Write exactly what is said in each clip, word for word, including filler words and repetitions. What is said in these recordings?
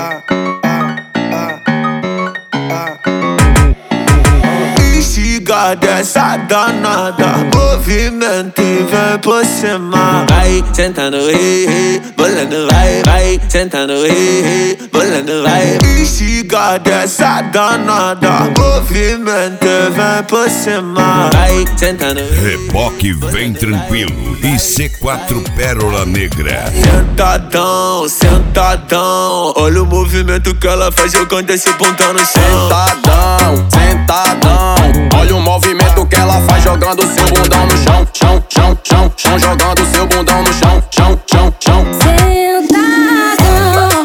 Instiga dessa danada, movimento e vem por cima. Vai sentando, rei, rei, bolando, vai, vai sentando, rei, rei, bolando, vai. Instiga dessa danada, movimento e vem por cima. Vai sentando. Reboque vem tranquilo e C quatro Pérola Negra. Sentadão, sentadão, olha o movimento que ela faz jogando esse bundão no chão. Sentadão, sentadão, olha o movimento que ela faz jogando seu bundão no chão. Chão, chão, chão, chão, jogando seu bundão no chão. Chão, chão, chão. Sentadão,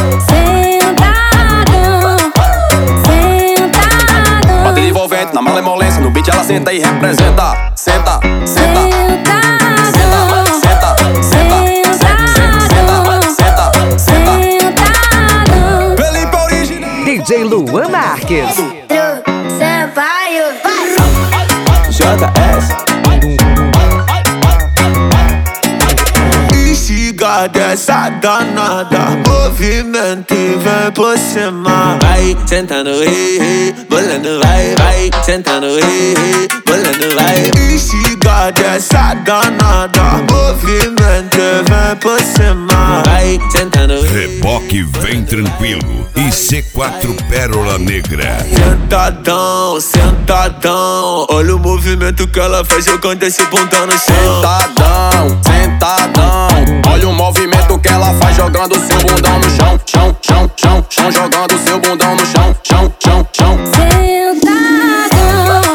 sentadão, sentadão. Bota envolvente na malemolência, no beat ela senta e representa. Senta, senta, senta, senta, senta, senta, senta. Felipe original. D J Luan Marques. J S. Instiga dessa danada, movimento e vem por cima. Vai sentando, rei, rei, bolando, vai, vai sentando, rei, rei, bolando, vai. Instiga dessa danada, movimento e vem por cima. Vai sentando. Reboque vem tranquilo e C quatro Pérola Negra. Sentadão, sentadão, olha o movimento que ela faz jogando esse bundão no chão. Sentadão, sentadão, olha o movimento que ela faz jogando seu bundão no chão. Chão, chão, chão, chão, jogando seu bundão no chão. Chão, chão, chão. Sentadão,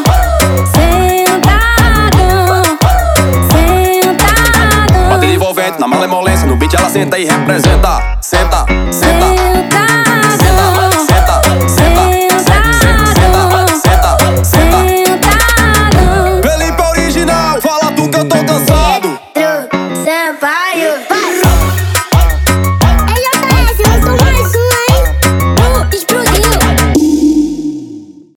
sentadão, sentadão. Bota envolvente na malemolência, no beat ela senta e representa.